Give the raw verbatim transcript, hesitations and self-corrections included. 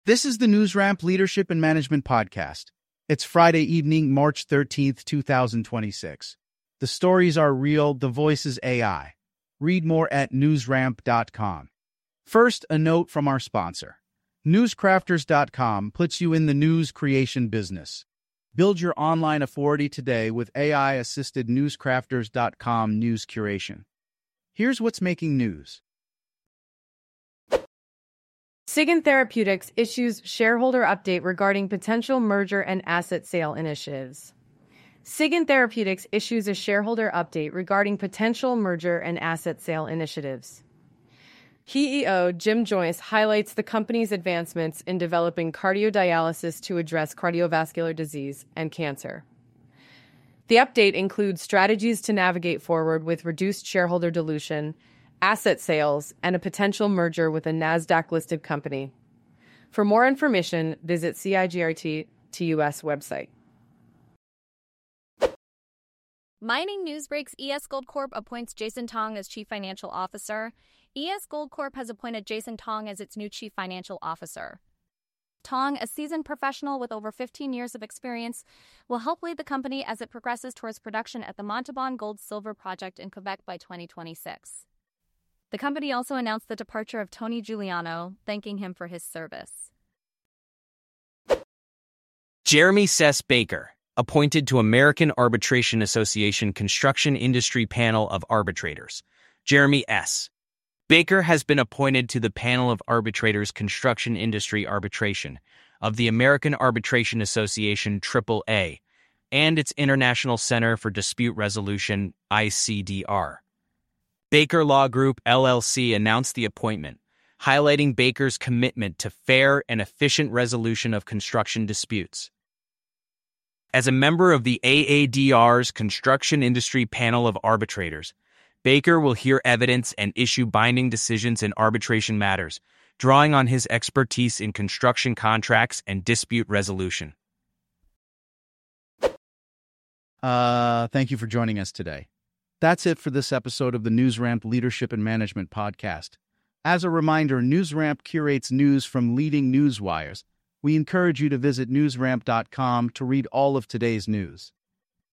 This is the NewsRamp Leadership and Management Podcast. It's Friday evening, March thirteenth, two thousand twenty-six. The stories are real, the voice is A I. Read more at newsramp dot com. First, a note from our sponsor. newscrafters dot com puts you in the news creation business. Build your online authority today with A I-assisted newscrafters dot com news curation. Here's what's making news. Sigan Therapeutics issues shareholder update regarding potential merger and asset sale initiatives. Sigan Therapeutics issues a shareholder update regarding potential merger and asset sale initiatives. C E O Jim Joyce highlights the company's advancements in developing cardiodialysis to address cardiovascular disease and cancer. The update includes strategies to navigate forward with reduced shareholder dilution, asset sales, and a potential merger with a NASDAQ-listed company. For more information, visit C I G R T T U S website. Mining News Breaks E S Gold Corp appoints Jason Tong as Chief Financial Officer. E S Gold Corp has appointed Jason Tong as its new Chief Financial Officer. Tong, a seasoned professional with over fifteen years of experience, will help lead the company as it progresses towards production at the Montauban Gold-Silver Project in Quebec by twenty twenty-six. The company also announced the departure of Tony Giuliano, thanking him for his service. Jeremy Sess Baker, appointed to American Arbitration Association Construction Industry Panel of Arbitrators. Jeremy S. Baker has been appointed to the Panel of Arbitrators Construction Industry Arbitration of the American Arbitration Association triple A and its International Center for Dispute Resolution, I C D R. Baker Law Group, L L C announced the appointment, highlighting Baker's commitment to fair and efficient resolution of construction disputes. As a member of the A A D R's Construction Industry Panel of Arbitrators, Baker will hear evidence and issue binding decisions in arbitration matters, drawing on his expertise in construction contracts and dispute resolution. Uh, thank you for joining us today. That's it for this episode of the NewsRamp Leadership and Management Podcast. As a reminder, NewsRamp curates news from leading news wires. We encourage you to visit newsramp dot com to read all of today's news.